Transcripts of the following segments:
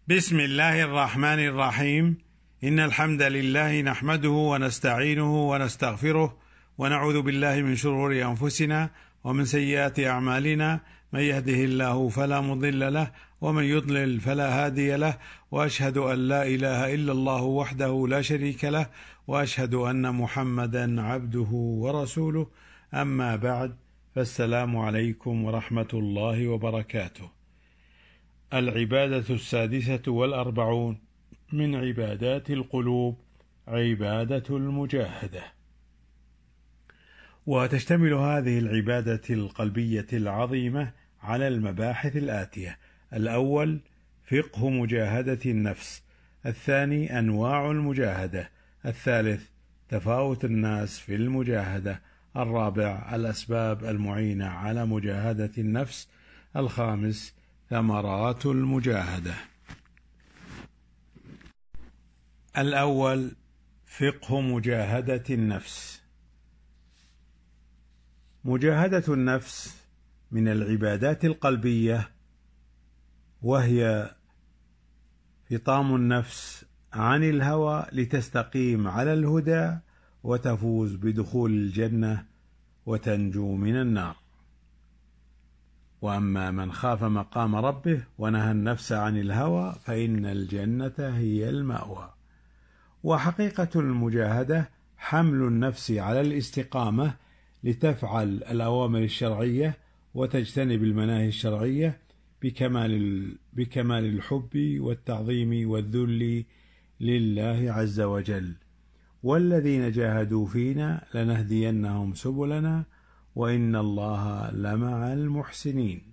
بسم الله الرحمن الرحيم. إن الحمد لله نحمده ونستعينه ونستغفره ونعوذ بالله من شرور أنفسنا ومن سيئات أعمالنا، من يهده الله فلا مضل له ومن يضلل فلا هادي له، وأشهد أن لا إله إلا الله وحده لا شريك له، وأشهد أن محمدا عبده ورسوله. أما بعد، فالسلام عليكم ورحمة الله وبركاته. العبادة 46 من عبادات القلوب، عبادة المجاهدة. وتشتمل هذه العبادة القلبية العظيمة على المباحث الآتية: الأول فقه مجاهدة النفس، الثاني أنواع المجاهدة، الثالث تفاوت الناس في المجاهدة، الرابع الأسباب المعينة على مجاهدة النفس، الخامس ثمرات المجاهدة. الأول فقه مجاهدة النفس. مجاهدة النفس من العبادات القلبية، وهي فطام النفس عن الهوى لتستقيم على الهدى وتفوز بدخول الجنة وتنجو من النار. وأما من خاف مقام ربه ونهى النفس عن الهوى فإن الجنة هي المأوى. وحقيقة المجاهدة حمل النفس على الاستقامة لتفعل الأوامر الشرعية وتجتنب المناهي الشرعية بكمال الحب والتعظيم والذل لله عز وجل. والذين جاهدوا فينا لنهدينهم سبلنا وإن الله لمع المحسنين.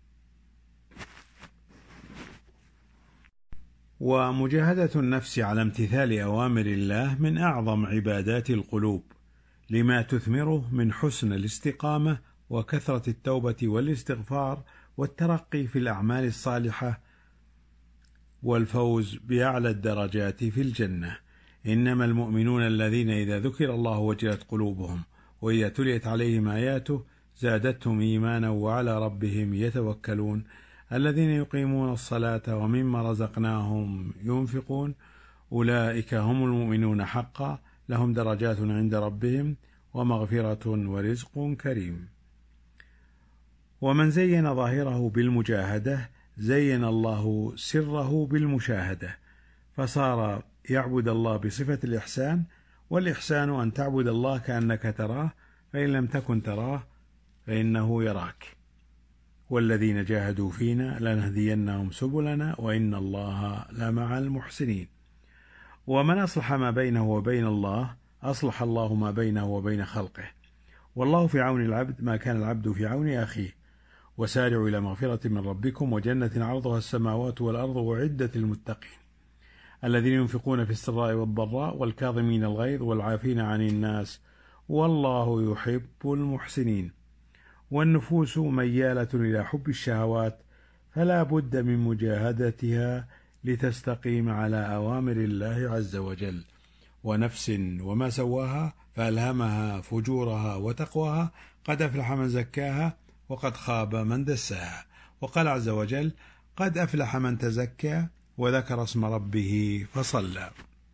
ومجاهدة النفس على امتثال أوامر الله من أعظم عبادات القلوب، لما تثمره من حسن الاستقامة وكثرة التوبة والاستغفار والترقي في الأعمال الصالحة والفوز بأعلى الدرجات في الجنة. إنما المؤمنون الذين إذا ذكر الله وجلت قلوبهم وإذا تليت عليهم آياته زادتهم إيمانا وعلى ربهم يتوكلون، الذين يقيمون الصلاة ومما رزقناهم ينفقون، أولئك هم المؤمنون حقا، لهم درجات عند ربهم ومغفرة ورزق كريم. ومن زين ظاهره بالمجاهدة زين الله سره بالمشاهدة، فصار يعبد الله بصفة الإحسان، والإحسان أن تعبد الله كأنك تراه، فإن لم تكن تراه فإنه يراك. والذين جاهدوا فينا لنهدينهم سبلنا وإن الله لمع المحسنين. ومن أصلح ما بينه وبين الله أصلح الله ما بينه وبين خلقه، والله في عون العبد ما كان العبد في عون أخيه. وسارعوا إلى مغفرة من ربكم وجنة عرضها السماوات والأرض أعدت للمتقين، الذين ينفقون في السراء والضراء والكاظمين الغيظ والعافين عن الناس والله يحب المحسنين. والنفوس ميالة إلى حب الشهوات، فلا بد من مجاهدتها لتستقيم على أوامر الله عز وجل. ونفس وما سواها فألهمها فجورها وتقواها، قد أفلح من زكاها وقد خاب من دساها. وقال عز وجل: قد أفلح من تزكى وذكر اسم ربه فصلى.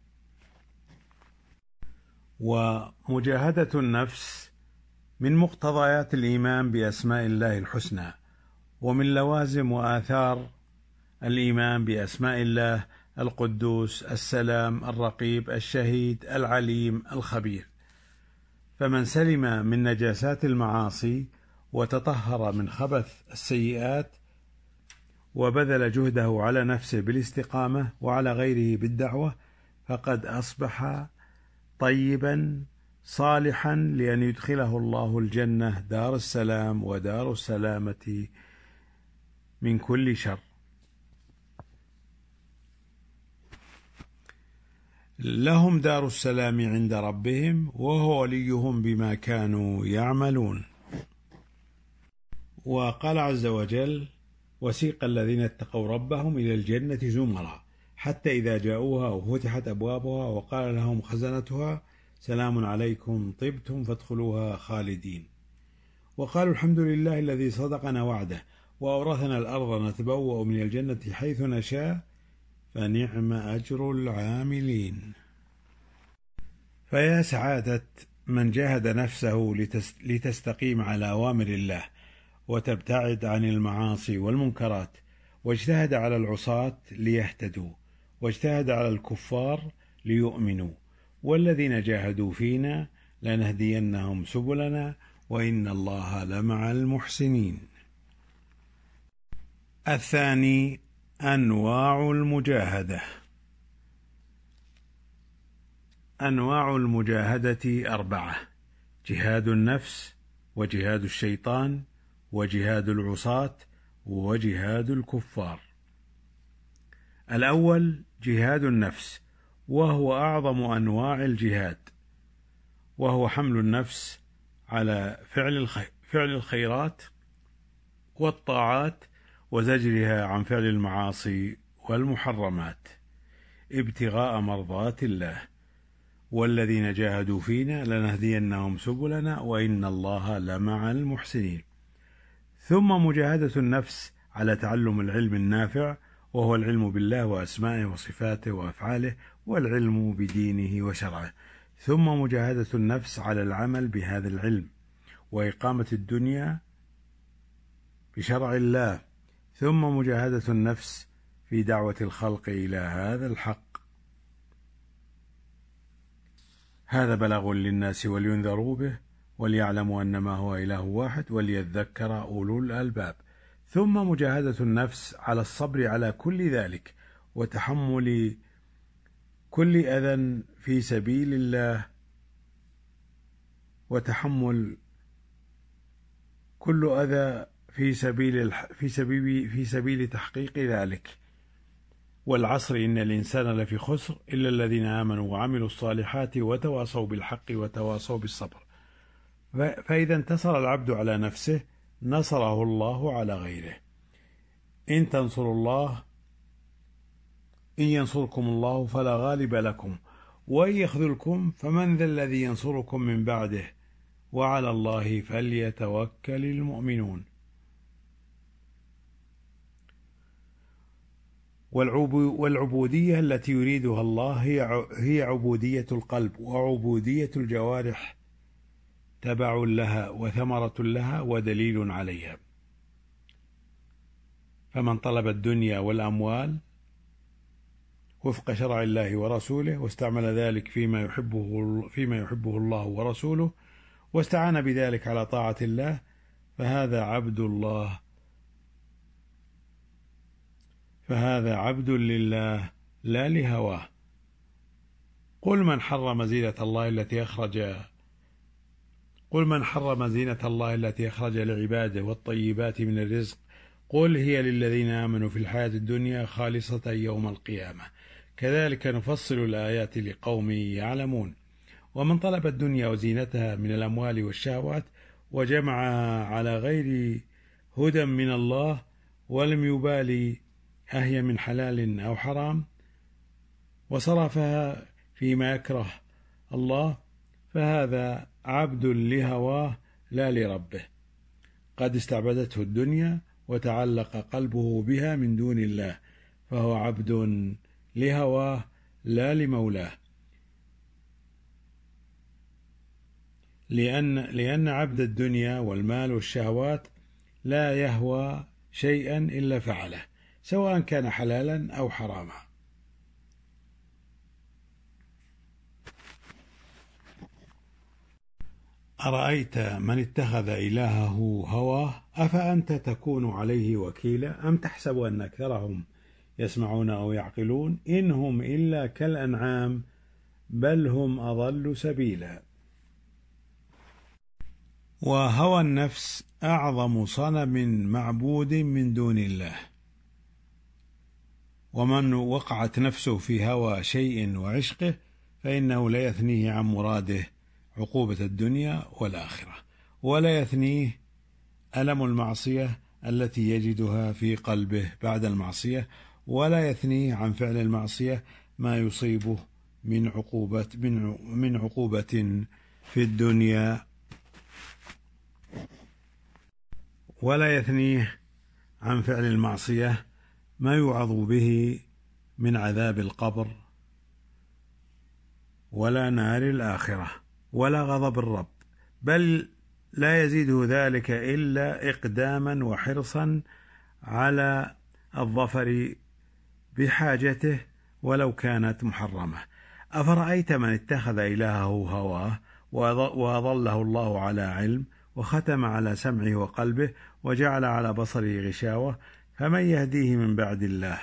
ومجاهدة النفس من مقتضيات الإيمان بأسماء الله الحسنى، ومن لوازم وآثار الإيمان بأسماء الله: القدوس، السلام، الرقيب، الشهيد، العليم، الخبير. فمن سلم من نجاسات المعاصي وتطهر من خبث السيئات وبذل جهده على نفسه بالاستقامة وعلى غيره بالدعوة، فقد أصبح طيبا صالحا لأن يدخله الله الجنة دار السلام ودار السلامة من كل شر. لهم دار السلام عند ربهم وهو وليهم بما كانوا يعملون. وقال عز وجل: وسيق الذين اتقوا ربهم إلى الجنة زمرا حتى إذا جاءوها وفتحت أبوابها وقال لهم خزنتها سلام عليكم طبتم فادخلوها خالدين. وقالوا الحمد لله الذي صدقنا وعده وأورثنا الأرض نتبوأ من الجنة حيث نشاء فنعم أجر العاملين. فيا سعادة من جاهد نفسه لتستقيم على أوامر الله وتبتعد عن المعاصي والمنكرات، واجتهد على العصاة ليهتدوا، واجتهد على الكفار ليؤمنوا، والذين جاهدوا فينا لنهدينهم سبلنا وإن الله لمع المحسنين. الثاني أنواع المجاهدة. أنواع المجاهدة 4: جهاد النفس، وجهاد الشيطان، وجهاد العصاة، وجهاد الكفار. الأول جهاد النفس، وهو أعظم أنواع الجهاد، وهو حمل النفس على فعل الخيرات والطاعات، وزجرها عن فعل المعاصي والمحرمات ابتغاء مرضات الله، والذين جاهدوا فينا لنهدينهم سبلنا وإن الله لمع المحسنين. ثم مجاهدة النفس على تعلم العلم النافع، وهو العلم بالله وأسمائه وصفاته وأفعاله، والعلم بدينه وشرعه. ثم مجاهدة النفس على العمل بهذا العلم وإقامة الدنيا بشرع الله. ثم مجاهدة النفس في دعوة الخلق إلى هذا الحق. هذا بلاغ للناس ولينذروا به وليعلموا أنما هو إله واحد وليذكر أولو الألباب. ثم مجاهدة النفس على الصبر على كل ذلك، وتحمل كل أذى في سبيل الله، وتحمل كل أذى في سبيل تحقيق ذلك. والعصر إن الإنسان لفي خسر إلا الذين آمنوا وعملوا الصالحات وتواصوا بالحق وتواصوا بالصبر. فإذا انتصر العبد على نفسه نصره الله على غيره. إن تنصروا الله إن ينصركم الله فلا غالب لكم، وإن يخذلكم فمن ذا الذي ينصركم من بعده، وعلى الله فليتوكل المؤمنون. والعبودية التي يريدها الله هي عبودية القلب، وعبودية الجوارح تبع لها وثمرة لها ودليل عليها. فمن طلب الدنيا والأموال وفق شرع الله ورسوله، واستعمل ذلك فيما يحبه الله ورسوله، واستعان بذلك على طاعة الله، فهذا عبد لله لا لهواه. قل من حرم زينة الله التي أخرج لعباده والطيبات من الرزق، قل هي للذين آمنوا في الحياة الدنيا خالصة يوم القيامة، كذلك نفصل الآيات لقوم يعلمون. ومن طلب الدنيا وزينتها من الأموال والشهوات وجمعها على غير هدى من الله، ولم يبالي أهي من حلال أو حرام، وصرفها فيما يكره الله، فهذا عبد لهواه لا لربه، قد استعبدته الدنيا وتعلق قلبه بها من دون الله، فهو عبد لهواه لا لمولاه. لأن عبد الدنيا والمال والشهوات لا يهوى شيئا إلا فعله، سواء كان حلالا أو حراما. أرأيت من اتخذ إلهه هواه أفأنت تكون عليه وكيلا أم تحسب أن أكثرهم يسمعون أو يعقلون إن هم إلا كالأنعام بل هم أضل سبيلا. وهوى النفس أعظم صنم معبود من دون الله، ومن وقعت نفسه في هوى شيء وعشقه فإنه لا يثنيه عن مراده عقوبة الدنيا والآخرة، ولا يثنيه ألم المعصية التي يجدها في قلبه بعد المعصية، ولا يثنيه عن فعل المعصية ما يصيبه من عقوبة في الدنيا، ولا يثنيه عن فعل المعصية ما يوعظ به من عذاب القبر ولا نار الآخرة ولا غضب الرب، بل لا يزيده ذلك إلا إقداما وحرصا على الظفر بحاجته ولو كانت محرمة. أفرأيت من اتخذ إلهه هواه وأضله الله على علم وختم على سمعه وقلبه وجعل على بصره غشاوة، فمن يهديه من بعد الله؟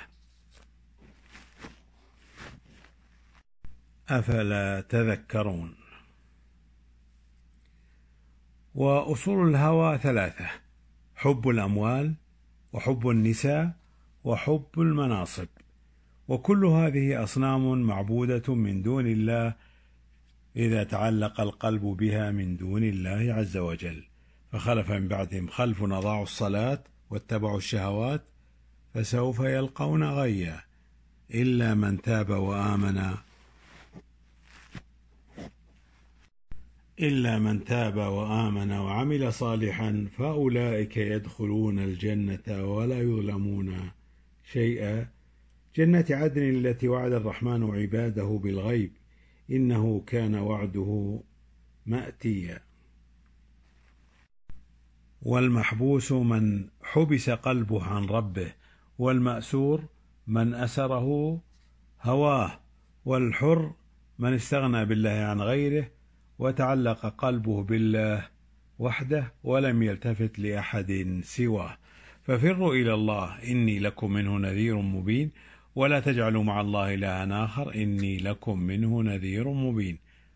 أفلا تذكرون. وأصول الهوى ثلاثة: حب الأموال، وحب النساء، وحب المناصب، وكل هذه أصنام معبودة من دون الله إذا تعلق القلب بها من دون الله عز وجل. فخلف من بعدهم خلف أضاعوا الصلاة واتبعوا الشهوات فسوف يلقون غيا إلا من تاب وآمن وعمل صالحا فأولئك يدخلون الجنة ولا يظلمون شيئا، جنة عدن التي وعد الرحمن عباده بالغيب إنه كان وعده مأتيا. والمحبوس من حبس قلبه عن ربه، والمأسور من أسره هواه، والحر من استغنى بالله عن غيره وتعلق قلبه بالله وحده ولم يلتفت لأحد سواه. ففروا إلى الله إني لكم منه نذير مبين، ولا تجعلوا مع الله إلها آخر إني لكم منه نذير مبين.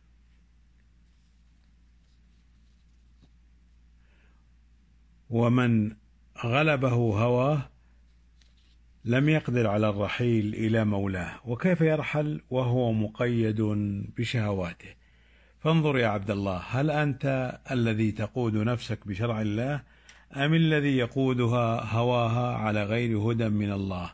ومن غلبه هواه لم يقدر على الرحيل إلى مولاه، وكيف يرحل وهو مقيد بشهواته؟ فانظر يا عبد الله، هل أنت الذي تقود نفسك بشرع الله أم الذي يقودها هواها على غير هدى من الله،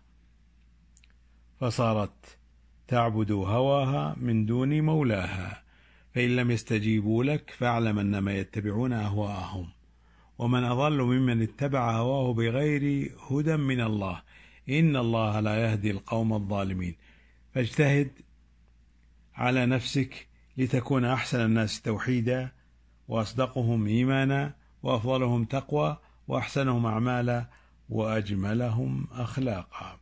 فصارت تعبد هواها من دون مولاها؟ فإن لم يستجيبوا لك فاعلم أنما يتبعون أهواءهم، ومن أضل ممن اتبع هواه بغير هدى من الله، إن الله لا يهدي القوم الظالمين. فاجتهد على نفسك لتكون أحسن الناس توحيدا، وأصدقهم إيمانا، وأفضلهم تقوى، وأحسنهم أعمالا، وأجملهم أخلاقا.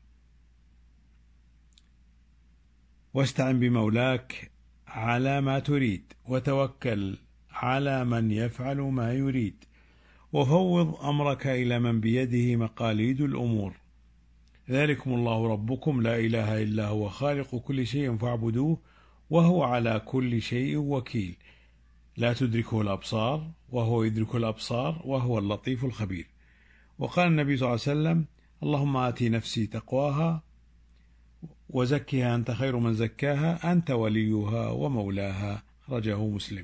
واستعن بمولاك على ما تريد، وتوكل على من يفعل ما يريد، وفوض أمرك إلى من بيده مقاليد الأمور. ذلكم الله ربكم لا إله إلا هو خالق كل شيء فاعبدوه وهو على كل شيء وكيل، لا تدركه الأبصار وهو يدرك الأبصار وهو اللطيف الخبير. وقال النبي صلى الله عليه وسلم: اللهم آتي نفسي تقواها وزكها أنت خير من زكاها أنت وليها ومولاها، خرجه مسلم.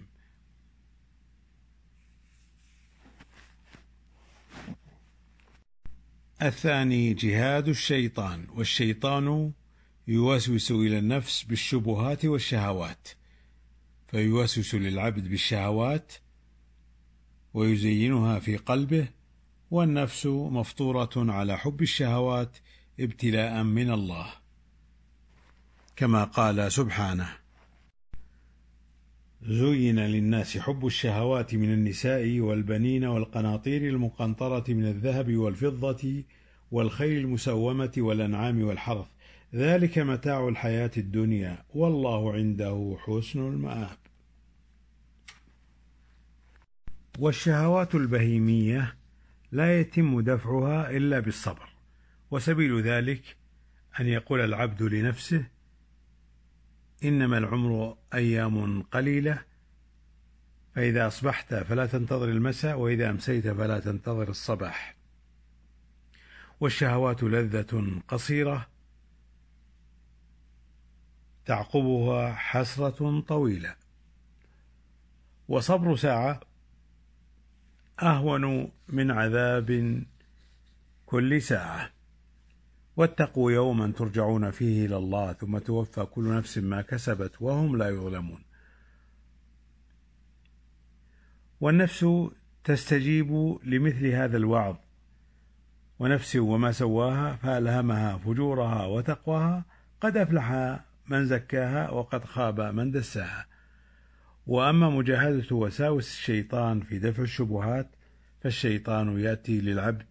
الثاني جهاد الشيطان، والشيطان يوسوس إلى النفس بالشبهات والشهوات، فيوسوس للعبد بالشهوات ويزينها في قلبه، والنفس مفطورة على حب الشهوات ابتلاء من الله، كما قال سبحانه: زين للناس حب الشهوات من النساء والبنين والقناطير المقنطرة من الذهب والفضة والخيل المسومة والأنعام والحرث، ذلك متاع الحياة الدنيا والله عنده حسن المآب. والشهوات البهيمية لا يتم دفعها إلا بالصبر، وسبيل ذلك أن يقول العبد لنفسه: إنما العمر أيام قليلة، فإذا أصبحت فلا تنتظر المساء، وإذا أمسيت فلا تنتظر الصباح. والشهوات لذة قصيرة تعقبها حسرة طويلة، وصبر ساعة أهون من عذاب كل ساعة. واتقوا يوما ترجعون فيه إلى الله ثم توفى كل نفس ما كسبت وهم لا يظلمون. والنفس تستجيب لمثل هذا الوعظ، ونفس وما سواها فألهمها فجورها وتقواها قد أفلح من زكاها وقد خاب من دساها. وأما مجاهدة وساوس الشيطان في دفع الشبهات، فالشيطان يأتي للعبد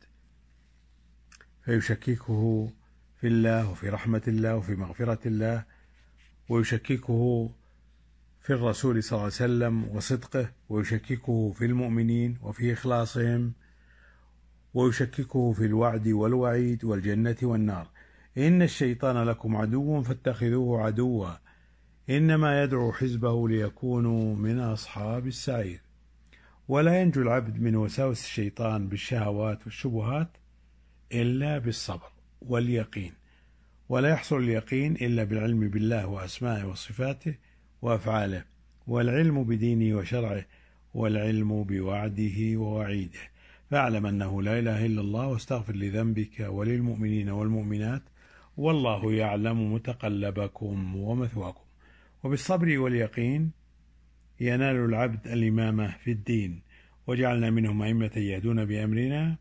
فيشككه في الله وفي رحمة الله وفي مغفرة الله، ويشككه في الرسول صلى الله عليه وسلم وصدقه، ويشككه في المؤمنين وفي إخلاصهم، ويشككه في الوعد والوعيد والجنة والنار. إن الشيطان لكم عدو فاتخذوه عدوا إنما يدعو حزبه ليكونوا من أصحاب السعير. ولا ينجو العبد من وساوس الشيطان بالشهوات والشبهات إلا بالصبر واليقين، ولا يحصل اليقين إلا بالعلم بالله وأسمائه وصفاته وأفعاله، والعلم بدينه وشرعه، والعلم بوعده ووعيده. فاعلم أنه لا إله إلا الله، واستغفر لذنبك وللمؤمنين والمؤمنات، والله يعلم متقلبكم ومثواكم. وبالصبر واليقين ينال العبد الإمامة في الدين، وجعلنا منهم أئمة يهدون بأمرنا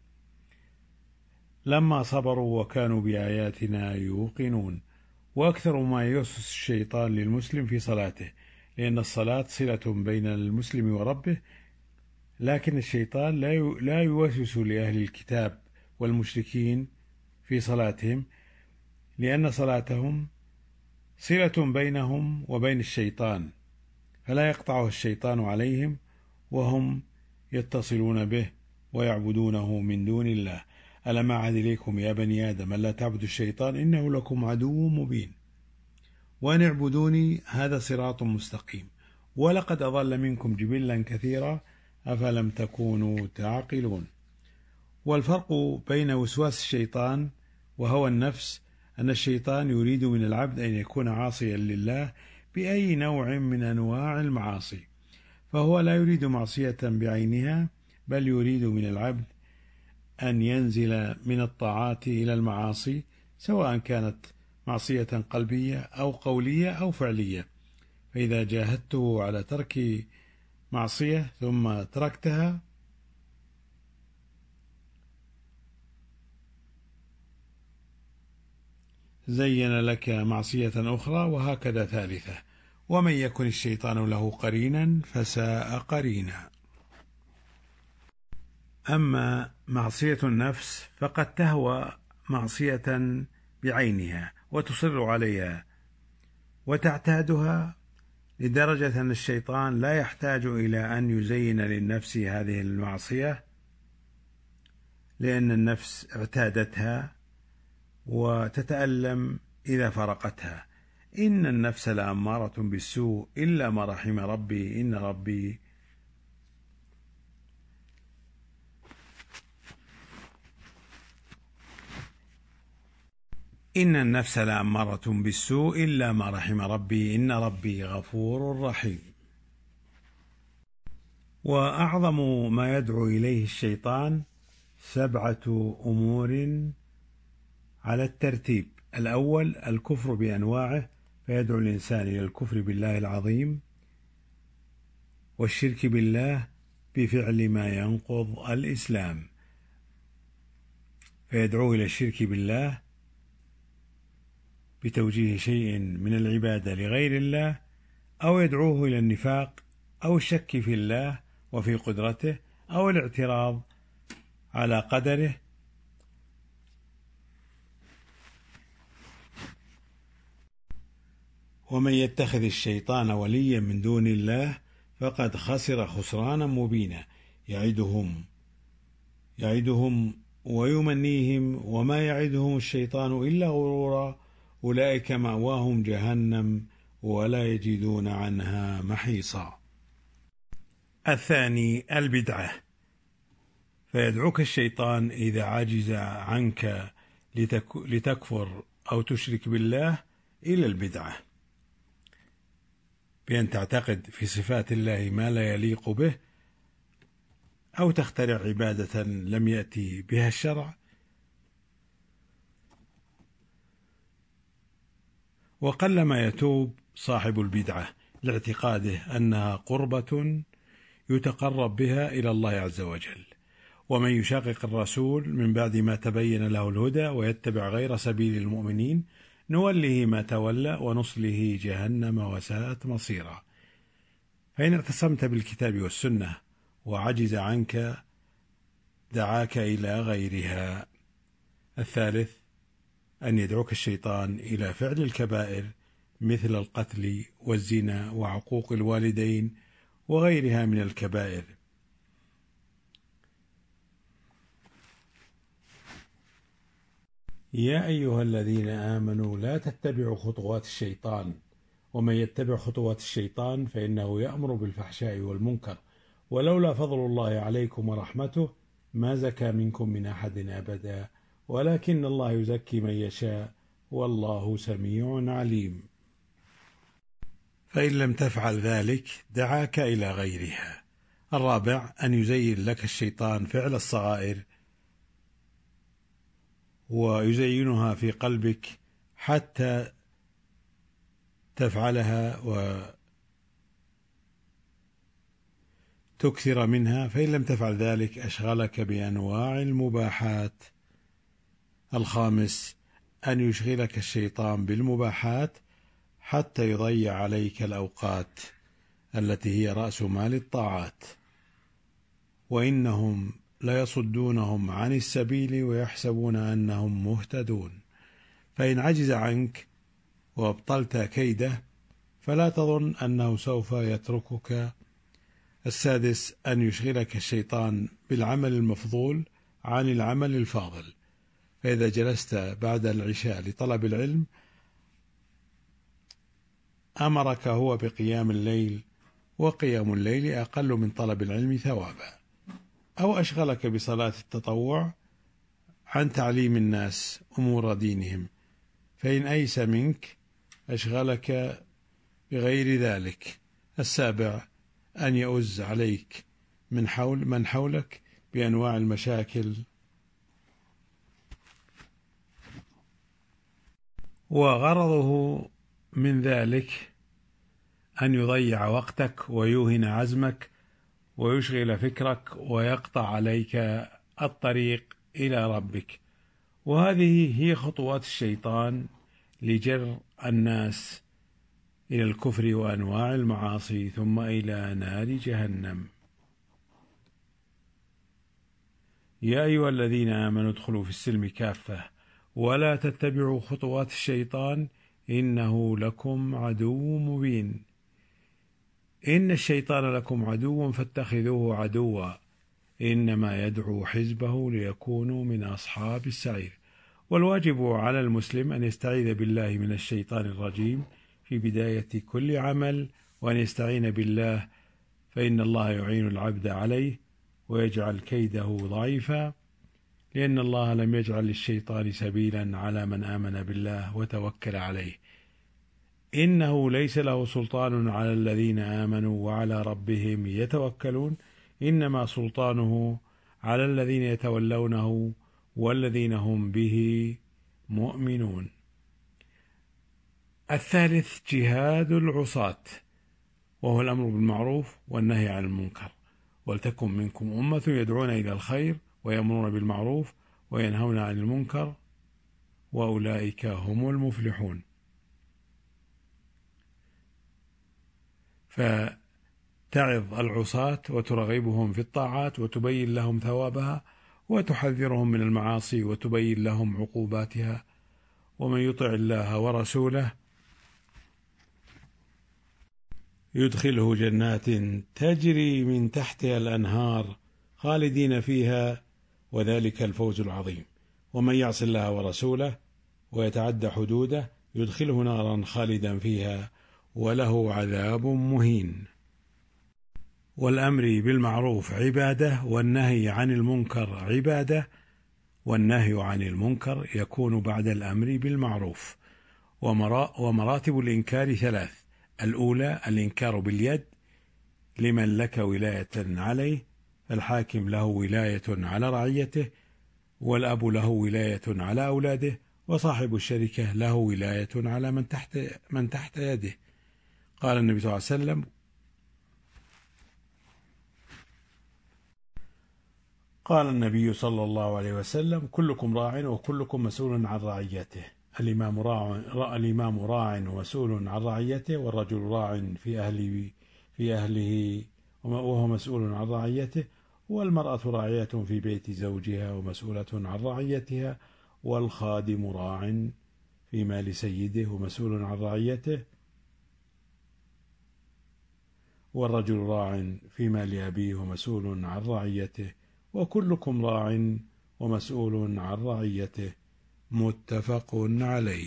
لما صبروا وكانوا بآياتنا يوقنون. وأكثر ما يوسوس الشيطان للمسلم في صلاته، لأن الصلاة صلة بين المسلم وربه، لكن الشيطان لا يوسوس لأهل الكتاب والمشركين في صلاتهم، لأن صلاتهم صلة بينهم وبين الشيطان، فلا يقطعه الشيطان عليهم وهم يتصلون به ويعبدونه من دون الله. ألم أعهد إليكم يا بني آدم ألا تعبدوا الشيطان إنه لكم عدو مبين وأن اعبدوني هذا صراط مستقيم. ولقد أضل منكم جبلا كثيرا أفلم تكونوا تعقلون. والفرق بين وسواس الشيطان وهوى النفس أن الشيطان يريد من العبد أن يكون عاصيا لله بأي نوع من أنواع المعاصي، فهو لا يريد معصية بعينها، بل يريد من العبد أن ينزل من الطاعات إلى المعاصي، سواء كانت معصية قلبية أو قولية أو فعلية. فإذا جاهدته على ترك معصية ثم تركتها زين لك معصية أخرى، وهكذا ثالثة. ومن يكن الشيطان له قرينا فساء قرينا. أما معصية النفس فقد تهوى معصية بعينها وتصر عليها وتعتادها، لدرجة أن الشيطان لا يحتاج إلى أن يزين للنفس هذه المعصية، لأن النفس اعتادتها وتتألم إذا فرقتها. إن النفس لأمارة بالسوء إلا ما رحم ربي إن ربي إن النفس لأمارة بالسوء إلا ما رحم ربي إن ربي غفور رحيم. وأعظم ما يدعو إليه الشيطان 7 أمور على الترتيب. الأول الكفر بأنواعه، فيدعو الإنسان إلى الكفر بالله العظيم والشرك بالله بفعل ما ينقض الإسلام، فيدعو إلى الشرك بالله بتوجيه شيء من العبادة لغير الله، أو يدعوه إلى النفاق أو الشك في الله وفي قدرته، أو الاعتراض على قدره، ومن يتخذ الشيطان وليا من دون الله فقد خسر خسرانا مبينا. يعدهم ويمنيهم وما يعدهم الشيطان إلا غرورا، أولئك مأواهم جهنم ولا يجدون عنها محيصا. الثاني البدعة، فيدعوك الشيطان إذا عجز عنك لتكفر أو تشرك بالله إلى البدعة، بأن تعتقد في صفات الله ما لا يليق به، أو تخترع عبادة لم يأتي بها الشرع، وقلما يتوب صاحب البدعة لاعتقاده أنها قربة يتقرب بها إلى الله عز وجل. ومن يشاقق الرسول من بعد ما تبين له الهدى ويتبع غير سبيل المؤمنين نوله ما تولى ونصله جهنم وساءت مصيرا. فإن اعتصمت بالكتاب والسنة وعجز عنك دعاك إلى غيرها. الثالث أن يدعوك الشيطان إلى فعل الكبائر مثل القتل والزنا وعقوق الوالدين وغيرها من الكبائر. يا أيها الذين آمنوا لا تتبعوا خطوات الشيطان، ومن يتبع خطوات الشيطان فإنه يأمر بالفحشاء والمنكر، ولولا فضل الله عليكم ورحمته ما زكى منكم من أحد أبدا، ولكن الله يزكي من يشاء والله سميع عليم. فإن لم تفعل ذلك دعاك إلى غيرها. الرابع أن يزين لك الشيطان فعل الصغائر ويزينها في قلبك حتى تفعلها وتكثر منها، فإن لم تفعل ذلك أشغلك بأنواع المباحات. الخامس أن يشغلك الشيطان بالمباحات حتى يضيع عليك الأوقات التي هي رأس مال الطاعات، وإنهم ليصدونهم عن السبيل ويحسبون أنهم مهتدون. فإن عجز عنك وابطلت كيده فلا تظن أنه سوف يتركك. السادس أن يشغلك الشيطان بالعمل المفضول عن العمل الفاضل، فإذا جلست بعد العشاء لطلب العلم أمرك هو بقيام الليل، وقيام الليل أقل من طلب العلم ثوابا، أو أشغلك بصلاة التطوع عن تعليم الناس أمور دينهم، فإن أيس منك أشغلك بغير ذلك. السابع أن يؤز عليك من حولك بأنواع المشاكل، وغرضه من ذلك أن يضيع وقتك ويوهن عزمك ويشغل فكرك ويقطع عليك الطريق إلى ربك. وهذه هي خطوات الشيطان لجر الناس إلى الكفر وأنواع المعاصي ثم إلى نار جهنم. يا أيها الذين آمنوا ادخلوا في السلم كافة ولا تتبعوا خطوات الشيطان إنه لكم عدو مبين. إن الشيطان لكم عدو فاتخذوه عدوا إنما يدعو حزبه ليكونوا من أصحاب السعير. والواجب على المسلم أن يستعيذ بالله من الشيطان الرجيم في بداية كل عمل، وأن يستعين بالله فإن الله يعين العبد عليه ويجعل كيده ضعيفا، لأن الله لم يجعل للشيطان سبيلا على من آمن بالله وتوكل عليه. إنه ليس له سلطان على الذين آمنوا وعلى ربهم يتوكلون، إنما سلطانه على الذين يتولونه والذين هم به مؤمنون. الثالث جهاد العصاة، وهو الأمر بالمعروف والنهي عن المنكر، ولتكن منكم أمة يدعون إلى الخير ويأمرون بالمعروف وينهون عن المنكر وأولئك هم المفلحون. فتعظ العصاة وترغبهم في الطاعات وتبين لهم ثوابها وتحذرهم من المعاصي وتبين لهم عقوباتها. ومن يطع الله ورسوله يدخله جنات تجري من تحتها الأنهار خالدين فيها وذلك الفوز العظيم. ومن يعص الله ورسوله ويتعدى حدوده يدخله نارا خالدا فيها وله عذاب مهين. والأمر بالمعروف عبادة، والنهي عن المنكر عبادة، والنهي عن المنكر يكون بعد الأمر بالمعروف. ومراتب الإنكار ثلاث: الأولى الإنكار باليد لمن لك ولاية عليه، فالحاكم له ولاية على رعيته، والأب له ولاية على أولاده، وصاحب الشركة له ولاية على من تحت يده. قال النبي صلى الله عليه وسلم: قال النبي صلى الله عليه وسلم: كلكم راع وكلكم مسؤول عن رعيته. الإمام راع ومسؤول عن رعيته، والرجل راع في أهله وهو مسؤول عن رعيته، والمرأة راعية في بيت زوجها ومسؤولة عن رعيتها، والخادم راع في مال سيده ومسؤول عن رعيته، والرجل راع في مال أبيه ومسؤول عن رعيته، وكلكم راع ومسؤول عن رعيته. متفق عليه.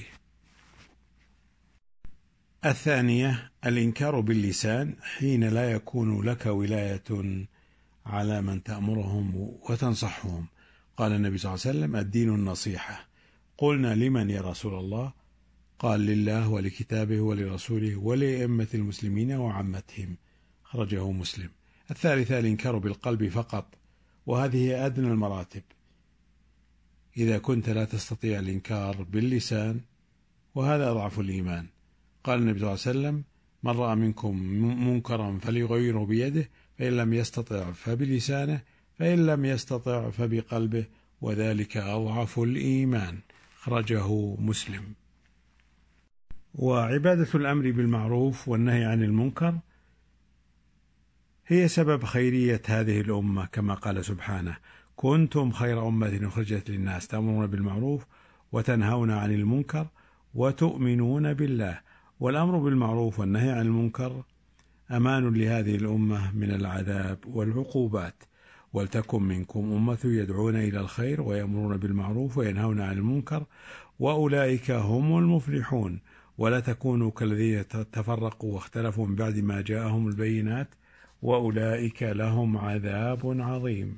الثانية الإنكار باللسان حين لا يكون لك ولاية على من تأمرهم وتنصحهم. قال النبي صلى الله عليه وسلم: الدين النصيحة. قلنا: لمن يا رسول الله؟ قال: لله ولكتابه ولرسوله ولأئمة المسلمين وعامتهم. خرجه مسلم. الثالثة الإنكار بالقلب فقط، وهذه أدنى المراتب إذا كنت لا تستطيع الإنكار باللسان، وهذا أضعف الإيمان. قال النبي صلى الله عليه وسلم: من رأى منكم منكرا فليغيره بيده، فإن لم يستطع فبلسانه، فإن لم يستطع فبقلبه، وذلك أضعف الإيمان. خرجه مسلم. وعبادة الأمر بالمعروف والنهي عن المنكر هي سبب خيرية هذه الأمة، كما قال سبحانه: كنتم خير أمة أخرجت للناس تأمرون بالمعروف وتنهون عن المنكر وتؤمنون بالله. والأمر بالمعروف والنهي عن المنكر أمان لهذه الأمة من العذاب والعقوبات. ولتكن منكم أمة يدعون إلى الخير ويأمرون بالمعروف وينهون عن المنكر وأولئك هم المفلحون. ولا تكونوا كالذين تفرقوا واختلفوا من بعد ما جاءهم البينات وأولئك لهم عذاب عظيم.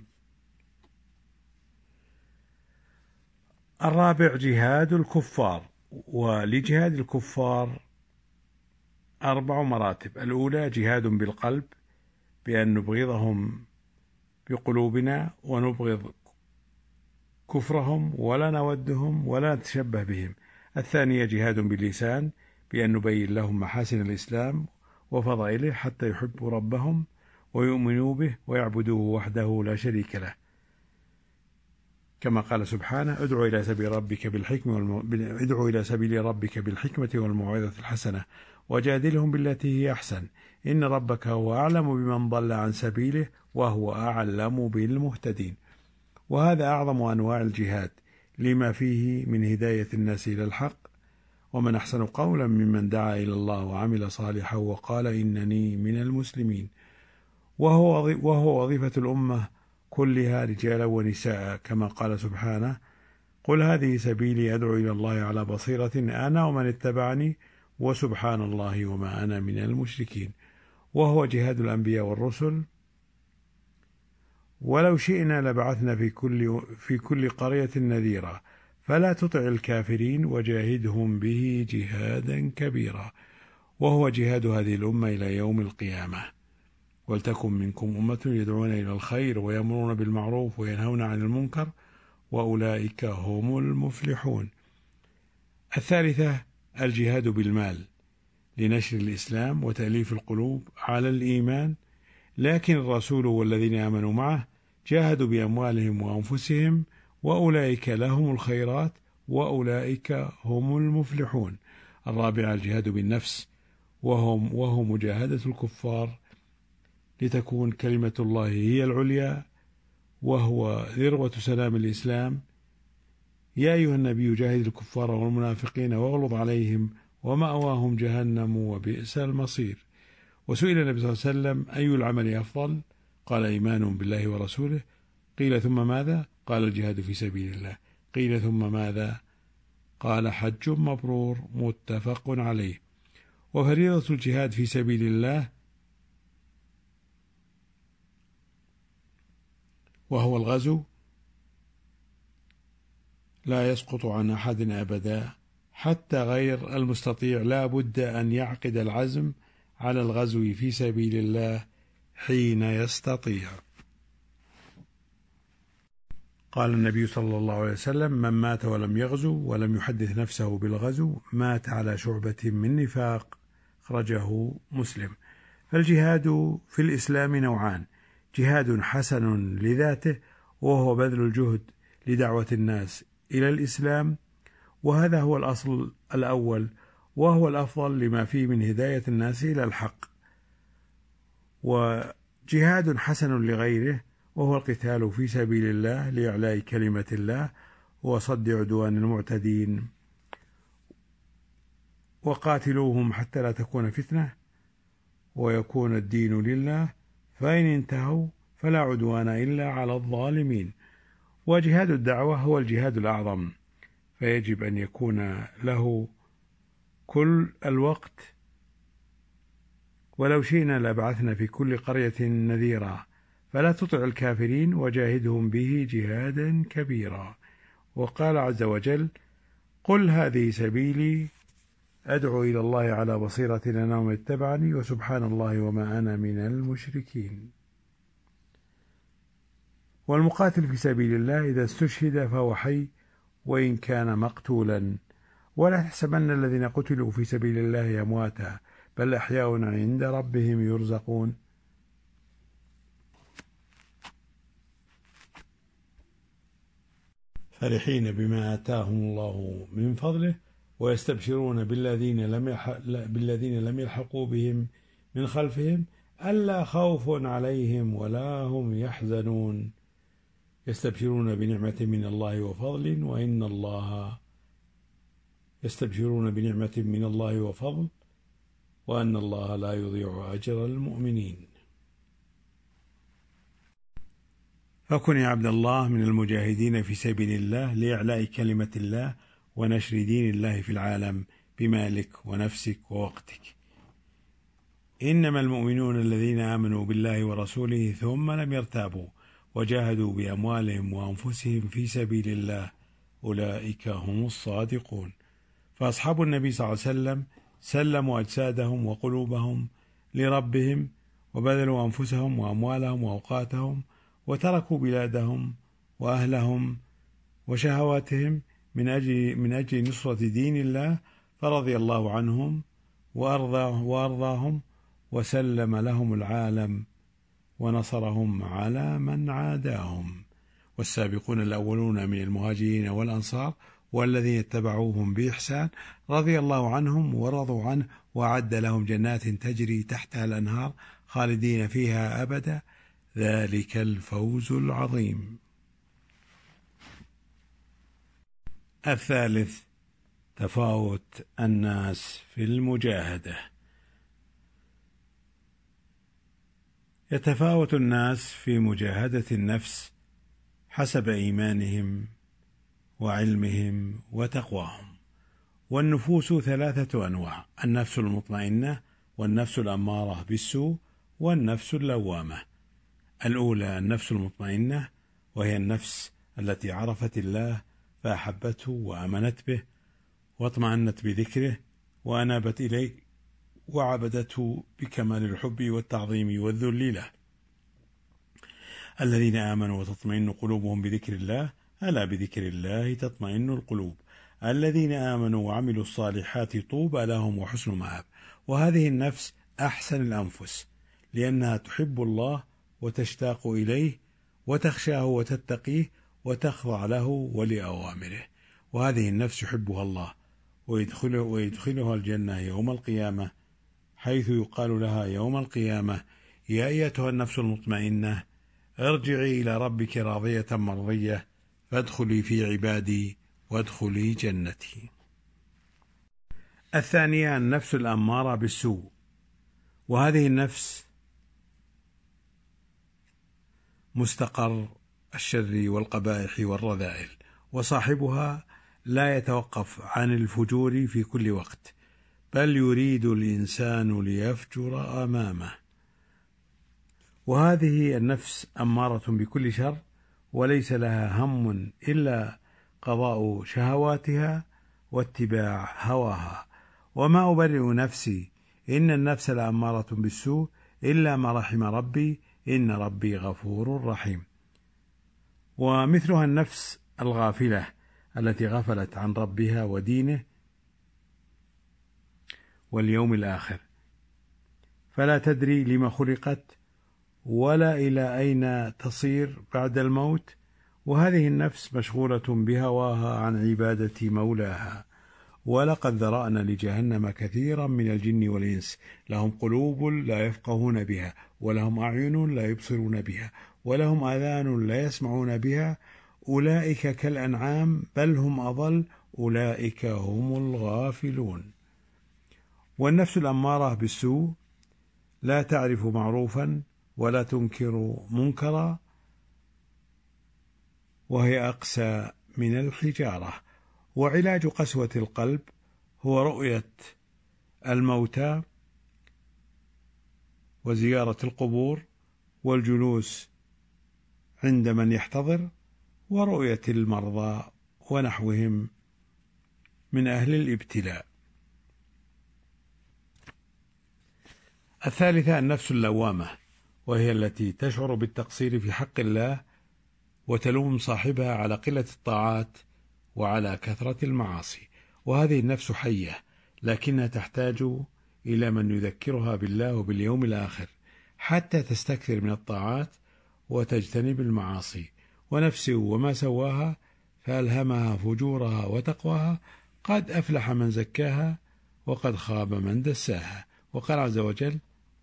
الرابع جهاد الكفار. ولجهاد الكفار 4 مراتب. الأولى جهاد بالقلب، بأن نبغضهم بقلوبنا ونبغض كفرهم ولا نودهم ولا نتشبه بهم. الثانية جهاد باللسان، بأن نبين لهم محاسن الإسلام وفضائله حتى يحبوا ربهم ويؤمنوا به ويعبدوه وحده لا شريك له، كما قال سبحانه: ادعو إلى سبيل ربك بالحكمة والموعظة الحسنة وجادلهم بالتي هي أحسن إن ربك هو أعلم بمن ضل عن سبيله وهو أعلم بالمهتدين. وهذا أعظم أنواع الجهاد لما فيه من هداية الناس إلى الحق. ومن أحسن قولا ممن دعا إلى الله وعمل صالحا وقال إنني من المسلمين. وهو وظيفة الأمة كلها رجالا ونساء، كما قال سبحانه: قل هذه سبيلي أدعو إلى الله على بصيرة أنا ومن اتبعني وسبحان الله وما أنا من المشركين. وهو جهاد الأنبياء والرسل. ولو شئنا لبعثنا في كل قرية نذيرا فلا تطع الكافرين وجاهدهم به جهادا كبيرا. وهو جهاد هذه الأمة إلى يوم القيامة. ولتكن منكم أمة يدعون إلى الخير ويأمرون بالمعروف وينهون عن المنكر وأولئك هم المفلحون. الثالثة الجهاد بالمال، لنشر الإسلام وتأليف القلوب على الإيمان. لكن الرسول والذين آمنوا معه جاهدوا بأموالهم وأنفسهم وأولئك لهم الخيرات وأولئك هم المفلحون. الرابع الجهاد بالنفس، وهو مجاهدة الكفار لتكون كلمة الله هي العليا، وهو ذروة سلام الإسلام. يا أيها النبي جاهد الكفار والمنافقين واغلظ عليهم ومأواهم جهنم وبئس المصير. وسئل النبي صلى الله عليه وسلم: أي العمل أفضل؟ قال: إيمان بالله ورسوله. قيل: ثم ماذا؟ قال: الجهاد في سبيل الله. قيل: ثم ماذا؟ قال: حج مبرور. متفق عليه. وفريضة الجهاد في سبيل الله وهو الغزو لا يسقط عن أحد أبدا، حتى غير المستطيع لا بد أن يعقد العزم على الغزو في سبيل الله حين يستطيع. قال النبي صلى الله عليه وسلم: من مات ولم يغزو ولم يحدث نفسه بالغزو مات على شعبة من نفاق. خرجه مسلم. فالجهاد في الإسلام نوعان: جهاد حسن لذاته وهو بذل الجهد لدعوة الناس إلى الإسلام، وهذا هو الأصل الأول، وهو الأفضل لما فيه من هداية الناس إلى الحق، وجهاد حسن لغيره، وهو القتال في سبيل الله لإعلاء كلمة الله وصد عدوان المعتدين. وقاتلوهم حتى لا تكون فتنة ويكون الدين لله، فإن انتهوا فلا عدوان إلا على الظالمين. وجهاد الدعوة هو الجهاد الأعظم، فيجب أن يكون له كل الوقت، ولو شئنا لبعثنا في كل قرية نذيرا، فلا تطع الكافرين وجاهدهم به جهادا كبيرا. وقال عز وجل: قل هذه سبيلي أدعو إلى الله على بصيرة أنا ومن اتبعني وسبحان الله وما أنا من المشركين. والمقاتل في سبيل الله إذا استشهد فهو حي وإن كان مقتولا، ولا تحسبن الذين قتلوا في سبيل الله أمواتا بل أحياء عند ربهم يرزقون. فرحين بما آتاهم الله من فضله ويستبشرون بالذين لم يلحقوا بهم من خلفهم ألا خوف عليهم ولا هم يحزنون، يستبشرون بنعمة من الله وفضل وأن الله لا يضيع أجر المؤمنين. فكن يا عبد الله من المجاهدين في سبيل الله لإعلاء كلمة الله ونشر دين الله في العالم بمالك ونفسك ووقتك. إنما المؤمنون الذين آمنوا بالله ورسوله ثم لم يرتابوا وجاهدوا بأموالهم وأنفسهم في سبيل الله أولئك هم الصادقون. فأصحاب النبي صلى الله عليه وسلم سلموا أجسادهم وقلوبهم لربهم وبذلوا أنفسهم وأموالهم وأوقاتهم وتركوا بلادهم وأهلهم وشهواتهم من أجل نصرة دين الله، فرضي الله عنهم وأرضاهم وسلم لهم العالم ونصرهم على من عاداهم. والسابقون الأولون من المهاجرين والأنصار والذين اتبعوهم بإحسان رضي الله عنهم ورضوا عنه وأعد لهم جنات تجري تحتها الأنهار خالدين فيها أبدا، ذلك الفوز العظيم. الثالث: تفاوت الناس في المجاهدة. يتفاوت الناس في مجاهدة النفس حسب إيمانهم وعلمهم وتقواهم. والنفوس ثلاثة أنواع: النفس المطمئنة، والنفس الأمارة بالسوء، والنفس اللوامة. الأولى النفس المطمئنة، وهي النفس التي عرفت الله فأحبته وآمنت به واطمأنت بذكره وأنابت إليه وعبدته بكمال الحب والتعظيم والذل له. الذين آمنوا وتطمئن قلوبهم بذكر الله، ألا بذكر الله تطمئن القلوب. الذين آمنوا وعملوا الصالحات طوبى لهم وحسن مآب. وهذه النفس أحسن الأنفس، لأنها تحب الله وتشتاق إليه وتخشاه وتتقيه وتخضع له ولأوامره. وهذه النفس يحبها الله ويدخلها الجنة يوم القيامة، حيث يقال لها يوم القيامة: يا أيتها النفس المطمئنة ارجعي إلى ربك راضية مرضية فادخلي في عبادي وادخلي جنتي. الثانية النفس الأمارة بالسوء، وهذه النفس مستقر الشر والقبائح والرذائل، وصاحبها لا يتوقف عن الفجور في كل وقت، بل يريد الإنسان ليفجر أمامه. وهذه النفس أمارة بكل شر، وليس لها هم إلا قضاء شهواتها واتباع هواها. وما أبرئ نفسي، إن النفس لأمارة بالسوء إلا ما رحم ربي، إن ربي غفور رحيم. ومثلها النفس الغافلة التي غفلت عن ربها ودينه واليوم الآخر، فلا تدري لما خلقت ولا إلى أين تصير بعد الموت، وهذه النفس مشغولة بهواها عن عبادة مولاها. ولقد ذرأنا لجهنم كثيرا من الجن والإنس لهم قلوب لا يفقهون بها ولهم أعين لا يبصرون بها ولهم آذان لا يسمعون بها أولئك كالأنعام بل هم أضل أولئك هم الغافلون. والنفس الأمارة بالسوء لا تعرف معروفا ولا تنكر منكرا وهي أقسى من الحجارة. وعلاج قسوة القلب هو رؤية الموتى وزيارة القبور والجلوس عند من يحتضر ورؤية المرضى ونحوهم من أهل الابتلاء. الثالثة النفس اللوامة، وهي التي تشعر بالتقصير في حق الله وتلوم صاحبها على قلة الطاعات وعلى كثرة المعاصي. وهذه النفس حية لكنها تحتاج إلى من يذكرها بالله وباليوم الآخر حتى تستكثر من الطاعات وتجتنب المعاصي. ونفس وما سواها فألهمها فجورها وتقواها قد أفلح من زكاها وقد خاب من دساها. وقال عز وجل: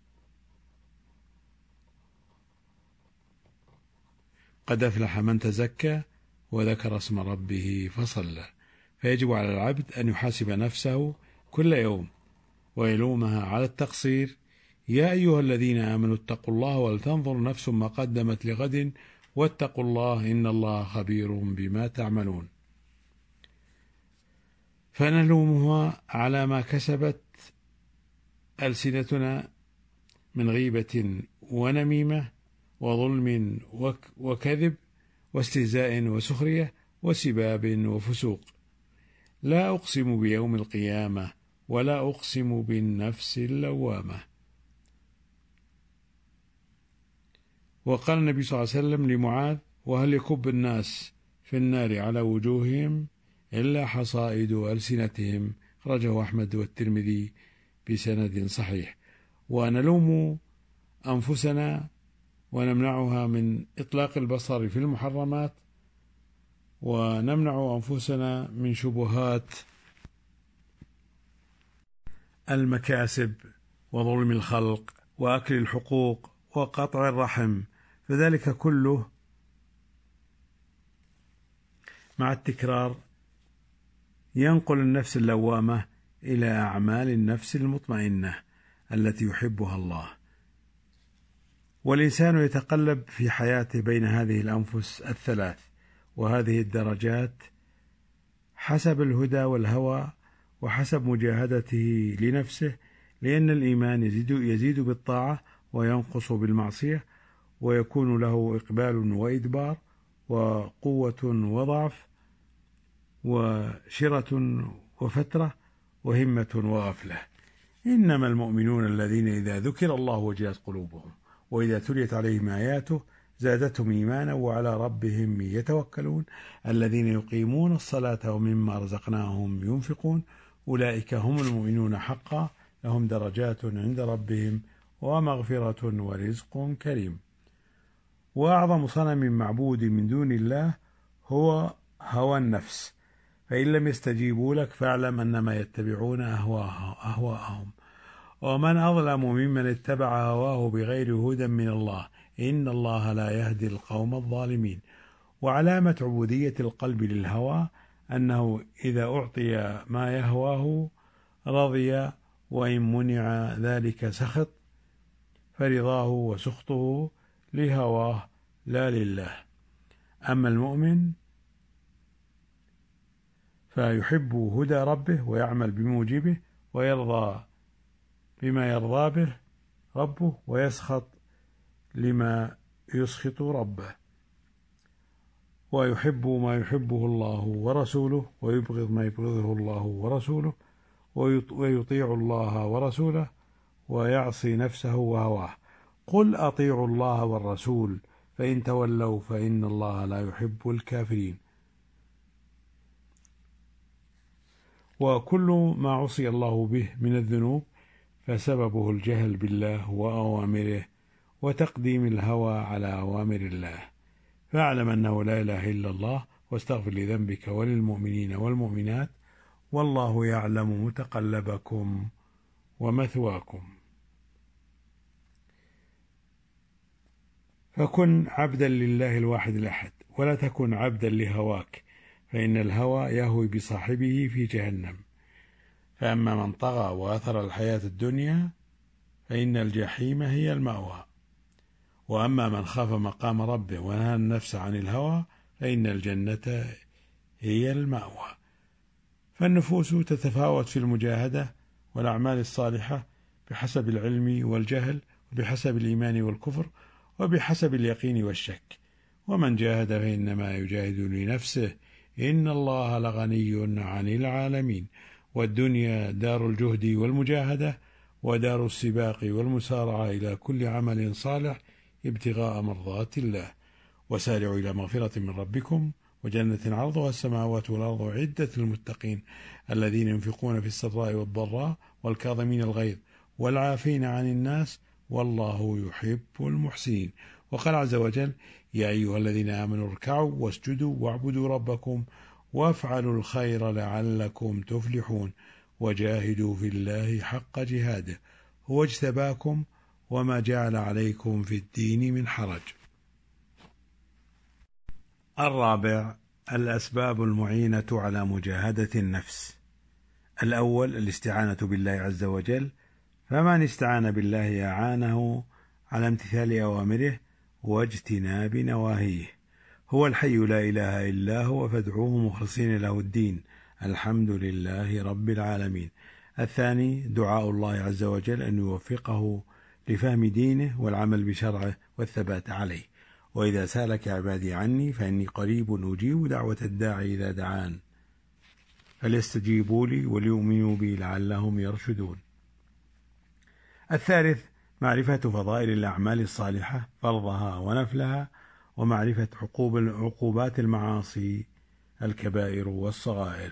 قد أفلح من تزكى وذكر اسم ربه فصلى. فيجب على العبد أن يحاسب نفسه كل يوم ويلومها على التقصير. يا أيها الذين آمنوا اتقوا الله ولتنظر نفس ما قدمت لغد واتقوا الله إن الله خبير بما تعملون. فنلومها على ما كسبت ألسنتنا من غيبة ونميمة وظلم وكذب واستهزاء وسخرية وسباب وفسوق. لا أقسم بيوم القيامة ولا أقسم بالنفس اللوامة. وقال النبي صلى الله عليه وسلم لمعاذ: وهل يكب الناس في النار على وجوههم إلا حصائد ألسنتهم؟ خرجه أحمد والترمذي بسند صحيح. ونلوم أنفسنا ونمنعها من إطلاق البصر في المحرمات، ونمنع أنفسنا من شبهات المكاسب وظلم الخلق وأكل الحقوق وقطع الرحم، فذلك كله مع التكرار ينقل النفس اللوامة إلى أعمال النفس المطمئنة التي يحبها الله. والإنسان يتقلب في حياته بين هذه الأنفس الثلاث وهذه الدرجات حسب الهدى والهوى وحسب مجاهدته لنفسه، لأن الإيمان يزيد بالطاعة وينقص بالمعصية، ويكون له إقبال وإدبار وقوة وضعف وشرة وفترة وهمة وغفلة. إنما المؤمنون الذين إذا ذكر الله وجلت قلوبهم وإذا تليت عليهم آياته زادتهم إيمانا وعلى ربهم يتوكلون الذين يقيمون الصلاة ومما رزقناهم ينفقون أولئك هم المؤمنون حقا لهم درجات عند ربهم ومغفرة ورزق كريم. وأعظم صنم معبود من دون الله هو هوى النفس، فإن لم يستجيبوا لك فاعلم أنما يتبعون أهواءهم، ومن أظلم ممن اتبع هواه بغير هدى من الله إن الله لا يهدي القوم الظالمين. وعلامة عبودية القلب للهوى أنه إذا أعطي ما يهواه رضي، وإن منع ذلك سخط، فرضاه وسخطه لهواه لا لله. أما المؤمن فيحب هدى ربه ويعمل بموجبه ويرضى بما يرضى به ربه ويسخط لما يسخط ربه، ويحب ما يحبه الله ورسوله ويبغض ما يبغضه الله ورسوله، ويطيع الله ورسوله ويعصي نفسه وهواه. قل أطيعوا الله والرسول فإن تولوا فإن الله لا يحب الكافرين. وكل ما عصي الله به من الذنوب فسببه الجهل بالله وأوامره وتقديم الهوى على أوامر الله، فاعلم أنه لا إله إلا الله، واستغفر لذنبك وللمؤمنين والمؤمنات، والله يعلم متقلبكم ومثواكم. فكن عبدا لله الواحد الأحد، ولا تكن عبدا لهواك، فإن الهوى يهوي بصاحبه في جهنم. فأما من طغى وآثر الحياة الدنيا فإن الجحيم هي المأوى، وأما من خاف مقام ربه ونهى النفس عن الهوى فإن الجنة هي المأوى. فالنفوس تتفاوت في المجاهدة والأعمال الصالحة بحسب العلم والجهل، وبحسب الإيمان والكفر، وبحسب اليقين والشك. ومن جاهد فإنما يجاهد لنفسه، إن الله لغني عن العالمين. والدنيا دار الجهد والمجاهدة، ودار السباق والمسارعة إلى كل عمل صالح ابتغاء مرضات الله. وسارعوا إلى مغفرة من ربكم وجنة عرضها السماوات والأرض عدة للمتقين الذين ينفقون في السراء والضراء والكاظمين الغيظ والعافين عن الناس والله يحب المحسنين. وقال عز وجل: يا أيها الذين آمنوا اركعوا واسجدوا واعبدوا ربكم وافعلوا الخير لعلكم تفلحون وجاهدوا في الله حق جهاده هو اجتباكم وما جعل عليكم في الدين من حرج. الرابع: الأسباب المعينة على مجاهدة النفس. الأول: الاستعانة بالله عز وجل، فمن استعان بالله أعانه على امتثال أوامره واجتناب نواهيه. هو الحي لا إله إلا هو فادعوه مخلصين له الدين، الحمد لله رب العالمين. الثاني: دعاء الله عز وجل أن يوفقه لفهم دينه والعمل بشرعه والثبات عليه. وإذا سألك عبادي عني فإني قريب أجيب دعوة الداعي إذا دعان فليستجيبوا لي وليؤمنوا بي لعلهم يرشدون. الثالث: معرفة فضائل الأعمال الصالحة فرضها ونفلها، ومعرفة عقوبات المعاصي الكبائر والصغائر.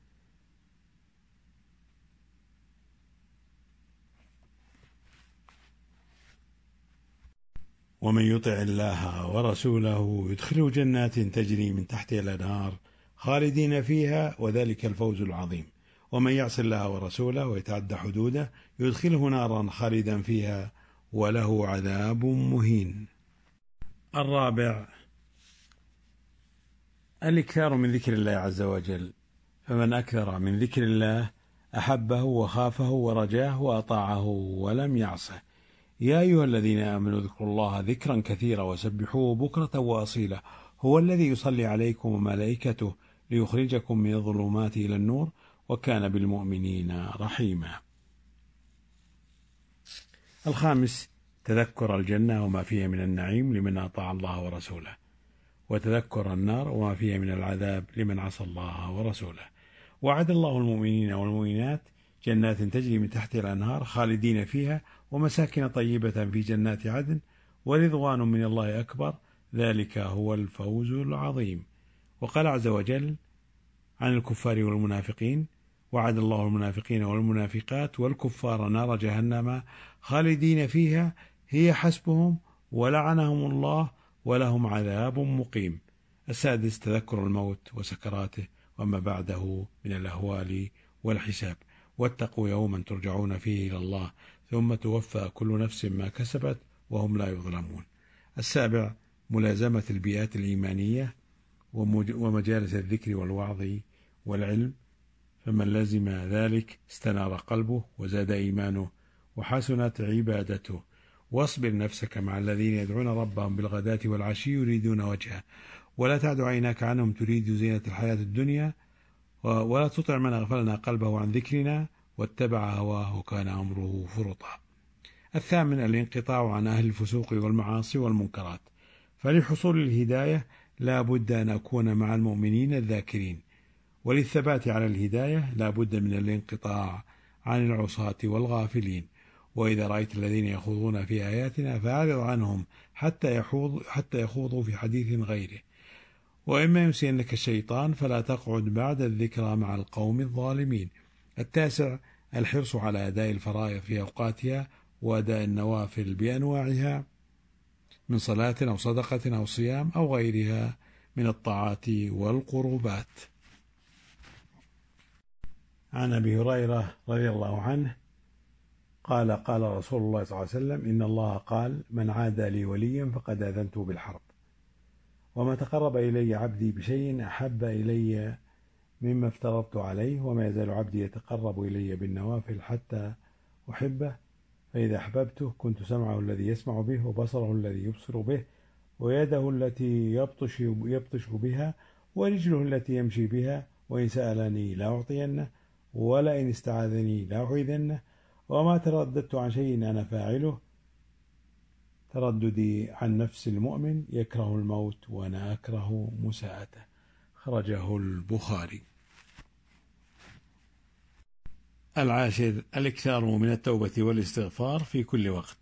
ومن يطع الله ورسوله يدخله جنات تجري من تحتها الأنهار خالدين فيها وذلك الفوز العظيم. ومن يعص الله ورسوله ويتعدى حدوده يدخله نارا خالدا فيها وله عذاب مهين. الرابع: الإكثار من ذكر الله عز وجل، فمن أكثر من ذكر الله أحبه وخافه ورجاه وأطاعه ولم يعصه. يا أيها الذين آمنوا اذكروا الله ذكرا كثيرا وسبحوه بكرة وأصيلا، هو الذي يصلي عليكم وملائكته ليخرجكم من الظلمات إلى النور وكان بالمؤمنين رحيما. الخامس: تذكر الجنة وما فيها من النعيم لمن أطاع الله ورسوله، وتذكر النار وما فيها من العذاب لمن عصى الله ورسوله. وعد الله المؤمنين والمؤمنات جنات تجري من تحتها الأنهار خالدين فيها ومساكن طيبة في جنات عدن ورضوان من الله أكبر، ذلك هو الفوز العظيم. وقال عز وجل عن الكفار والمنافقين: وعد الله المنافقين والمنافقات والكفار نار جهنم خالدين فيها هي حسبهم ولعنهم الله ولهم عذاب مقيم. السادس: تذكر الموت وسكراته وما بعده من الأهوال والحساب، واتقوا يوما ترجعون فيه إلى الله ثم توفى كل نفس ما كسبت وهم لا يظلمون. السابع: ملازمة البيئات الإيمانية ومجالس الذكر والوعظ والعلم، فمن لزم ذلك استنار قلبه وزاد إيمانه وحسنت عبادته. واصبر نفسك مع الذين يدعون ربهم بالغداة والعشي يريدون وجهه ولا تعد عيناك عنهم تريد زينة الحياة الدنيا ولا تطع من أغفلنا قلبه عن ذكرنا واتبع هواه وكان أمره فرطا. الثامن: الانقطاع عن أهل الفسوق والمعاصي والمنكرات، فلحصول الهداية لا بد أن أكون مع المؤمنين الذاكرين، وللثبات على الهداية لا بد من الانقطاع عن العصاة والغافلين. وإذا رأيت الذين يخوضون في آياتنا فأعرض عنهم حتى يخوضوا في حديث غيره، وإما ينسينك الشيطان فلا تقعد بعد الذكرى مع القوم الظالمين. التاسع: الحرص على أداء الفرائض في أوقاتها وأداء النوافل بأنواعها من صلاة أو صدقة أو صيام أو غيرها من الطاعات والقربات. عن أبي هريرة رضي الله عنه قال قال رسول الله صلى الله عليه وسلم: إن الله قال: من عادى لي وليا فقد آذنته بالحرب. وما تقرب إلي عبدي بشيء أحب إلي مما افترضت عليه، وما يزال عبدي يتقرب إلي بالنوافل حتى أحبه، فإذا أحببته كنت سمعه الذي يسمع به، وبصره الذي يبصر به، ويده التي يبطش بها، ورجله التي يمشي بها، وإن سألني لأعطينه، ولئن استعاذني لأعيذنه. وما ترددت عن شيء أنا فاعله ترددي عن نفس المؤمن يكره الموت وأنا أكره مساءته. خرجه البخاري. 10. الإكثار من التوبة والاستغفار في كل وقت.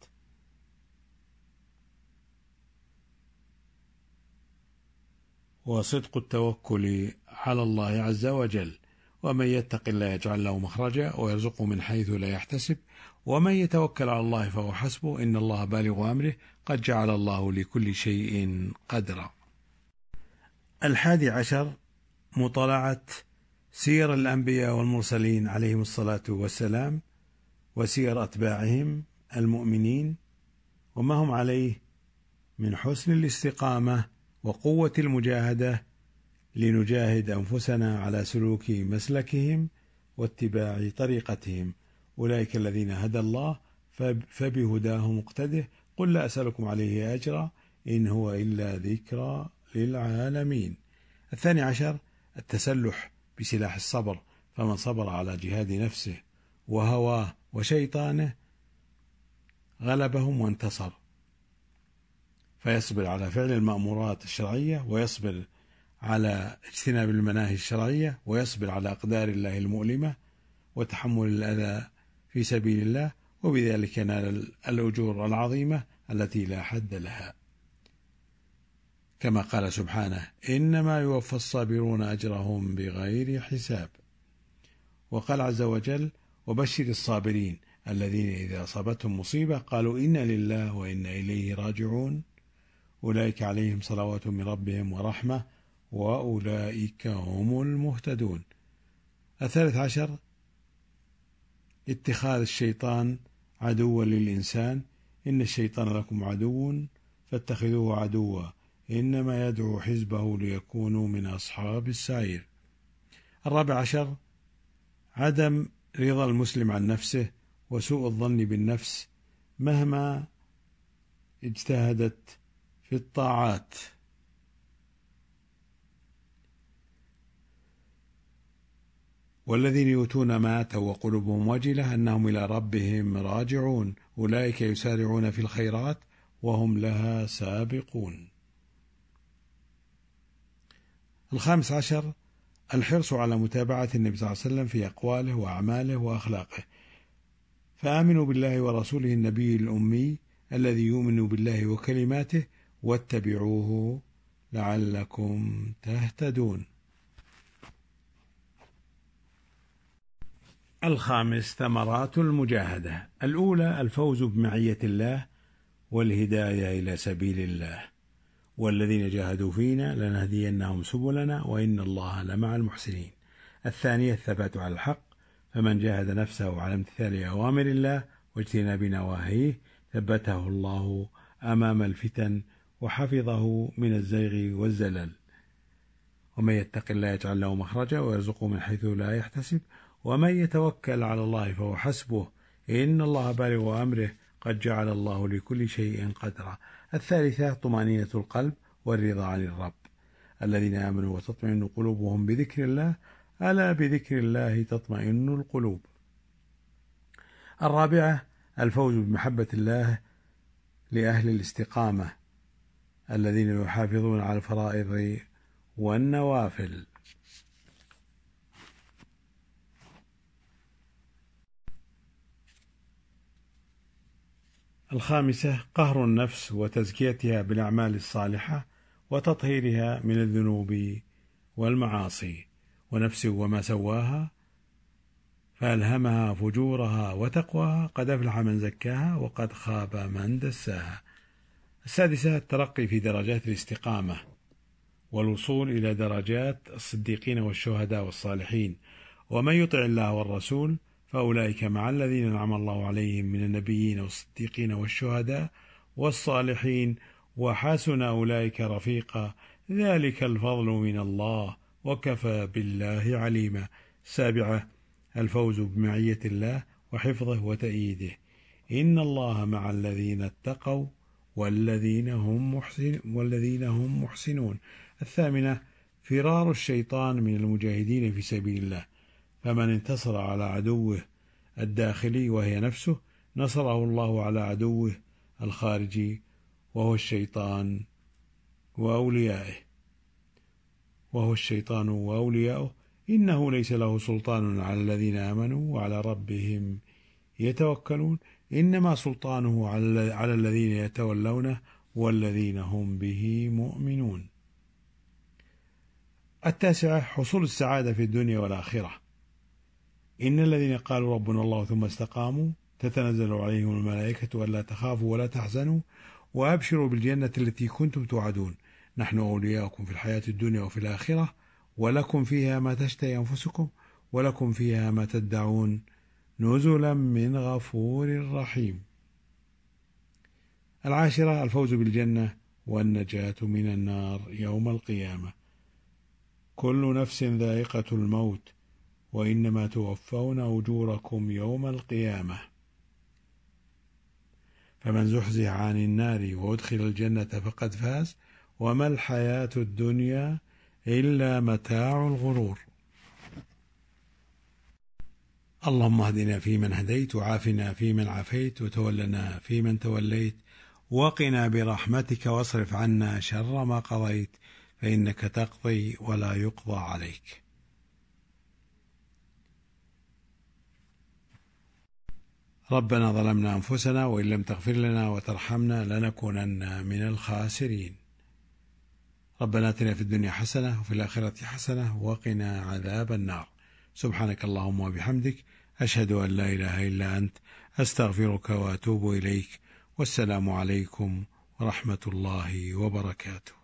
وصدق التوكل على الله عز وجل: ومن يتق الله يجعل له مخرجا ويرزقه من حيث لا يحتسب ومن يتوكل على الله فهو حسبه إن الله بالغ أمره قد جعل الله لكل شيء قدرا. 11. مطالعة سير الأنبياء والمرسلين عليهم الصلاة والسلام، وسير أتباعهم المؤمنين، وما هم عليه من حسن الاستقامة وقوة المجاهدة لنجاهد أنفسنا على سلوك مسلكهم واتباع طريقتهم. أولئك الذين هدى الله فبهداه مقتده. قل لا أسألكم عليه أجرا إن هو إلا ذكرى للعالمين. 12. التسلح بسلاح الصبر، فمن صبر على جهاد نفسه وهواه وشيطانه غلبهم وانتصر، فيصبر على فعل المأمورات الشرعية، ويصبر على اجتناب المناهي الشرعية، ويصبر على أقدار الله المؤلمة وتحمل الأذى في سبيل الله، وبذلك ينال الأجور العظيمة التي لا حد لها، كما قال سبحانه: إنما يوفى الصابرون أجرهم بغير حساب. وقال عز وجل: وبشر الصابرين الذين إذا أصابتهم مصيبة قالوا إنا لله وإنا إليه راجعون أولئك عليهم صلوات من ربهم ورحمة وأولئك هم المهتدون. 13. اتخاذ الشيطان عدوا للإنسان، إن الشيطان لكم عدو فاتخذوه عدوا إنما يدعو حزبه ليكونوا من أصحاب السعير. 14. عدم رضا المسلم عن نفسه وسوء الظن بالنفس مهما اجتهدت في الطاعات. والذين يؤتون ما آتوا وقلوبهم وجلة أنهم إلى ربهم راجعون أولئك يسارعون في الخيرات وهم لها سابقون. 15. الحرص على متابعة النبي صلى الله عليه وسلم في أقواله وأعماله وأخلاقه، فآمنوا بالله ورسوله النبي الأمي الذي يؤمن بالله وكلماته واتبعوه لعلكم تهتدون. 15. ثمرات المجاهدة. الأولى: الفوز بمعية الله والهداية إلى سبيل الله، والذين جاهدوا فينا لنهدينهم سبلنا وإن الله لمع المحسنين. 2. الثبات على الحق، فمن جاهد نفسه على امتثال أوامر الله واجتناب نواهيه ثبته الله أمام الفتن وحفظه من الزيغ والزلل. ومن يتق الله يجعل له مخرجا ويرزقه من حيث لا يحتسب ومن يتوكل على الله فهو حسبه إن الله بالغ أمره قد جعل الله لكل شيء قدرا. 3. طمأنينة القلب والرضا عن الرب، الذين آمنوا وتطمئن قلوبهم بذكر الله ألا بذكر الله تطمئن القلوب. 4. الفوز بمحبة الله لأهل الاستقامة الذين يحافظون على الفرائض والنوافل. 5. قهر النفس وتزكيتها بالأعمال الصالحة وتطهيرها من الذنوب والمعاصي. ونفس وما سواها فألهمها فجورها وتقواها قد أفلح من زكاها وقد خاب من دساها. السادسة الترقي في درجات الاستقامة والوصول إلى درجات الصديقين والشهداء والصالحين. ومن يطع الله والرسول فأولئك مع الذين أنعم الله عليهم من النبيين والصديقين والشهداء والصالحين وحسن أولئك رفيقا، ذلك الفضل من الله وكفى بالله عليما. السابعة الفوز بمعية الله وحفظه وتأييده. إن الله مع الذين اتقوا والذين هم محسنون. الثامنة فرار الشيطان من المجاهدين في سبيل الله، فمن انتصر على عدوه الداخلي وهي نفسه نصره الله على عدوه الخارجي وهو الشيطان وأوليائه. إنه ليس له سلطان على الذين آمنوا وعلى ربهم يتوكلون، إنما سلطانه على الذين يتولونه والذين هم به مؤمنون. التاسعة حصول السعادة في الدنيا والآخرة. إن الذين قالوا ربنا الله ثم استقاموا تتنزل عليهم الملائكة ألا تخافوا ولا تحزنوا وأبشروا بالجنة التي كنتم توعدون، نحن أولياؤكم في الحياة الدنيا وفي الآخرة، ولكم فيها ما تشتهي أنفسكم ولكم فيها ما تدعون، نزلا من غفور رحيم. العاشرة الفوز بالجنة والنجاة من النار يوم القيامة. كل نفس ذائقة الموت وإنما توفون أجوركم يوم القيامة، فمن زحزح عن النار وأدخل الجنة فقد فاز، وما الحياة الدنيا إلا متاع الغرور. اللهم اهدنا فيمن هديت وعافنا فيمن عافيت وتولنا فيمن توليت وقنا برحمتك واصرف عنا شر ما قضيت، فإنك تقضي ولا يقضى عليك. ربنا ظلمنا أنفسنا وإن لم تغفر لنا وترحمنا لنكونن من الخاسرين. ربنا آتنا في الدنيا حسنة وفي الآخرة حسنة وقنا عذاب النار. سبحانك اللهم وبحمدك، أشهد أن لا إله إلا أنت، أستغفرك وأتوب إليك، والسلام عليكم ورحمة الله وبركاته.